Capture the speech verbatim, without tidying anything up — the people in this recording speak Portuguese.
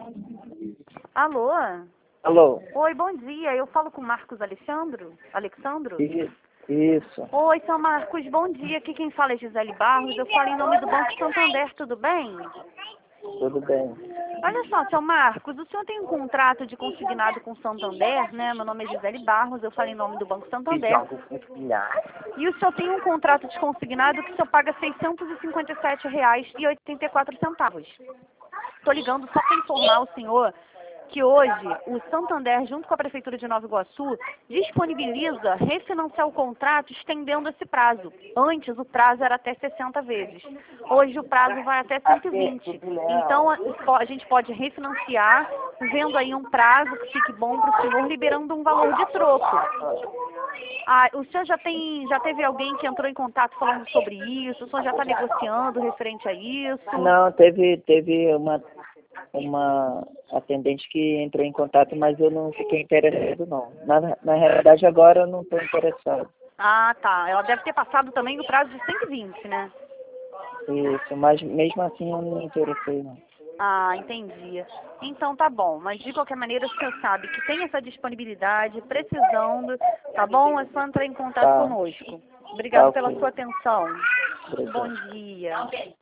Alô? Alô? Oi, bom dia. Eu falo com o Marcos Alexandro? Alexandro? Isso. Isso. Oi, seu Marcos, bom dia. Aqui quem fala é Gisele Barros. Eu falo em nome do Banco Santander, tudo bem? Tudo bem. Olha só, seu Marcos, o senhor tem um contrato de consignado com o Santander, né? Meu nome é Gisele Barros, eu falo em nome do Banco Santander. E o senhor tem um contrato de consignado que o senhor paga seiscentos e cinquenta e sete reais e oitenta e quatro centavos. Estou ligando só para informar o senhor que hoje o Santander, junto com a Prefeitura de Nova Iguaçu, disponibiliza refinanciar o contrato estendendo esse prazo. Antes o prazo era até sessenta vezes. Hoje o prazo vai até cento e vinte. Então a, a gente pode refinanciar, vendo aí um prazo que fique bom para o senhor, liberando um valor de troco. Ah, o senhor já tem, já teve alguém que entrou em contato falando sobre isso? O senhor já está negociando referente a isso? Não, teve, teve uma, uma atendente que entrou em contato, mas eu não fiquei interessado, não. Na, na realidade, agora eu não estou interessado. Ah, tá. Ela deve ter passado também no prazo de cento e vinte, né? Isso, mas mesmo assim eu não me interessei, não. Ah, entendi. Então tá bom, mas de qualquer maneira o senhor sabe que tem essa disponibilidade, precisando, tá bom? É só entrar em contato Tá, conosco. tá Obrigado pela ok. sua atenção. Obrigado. Bom dia.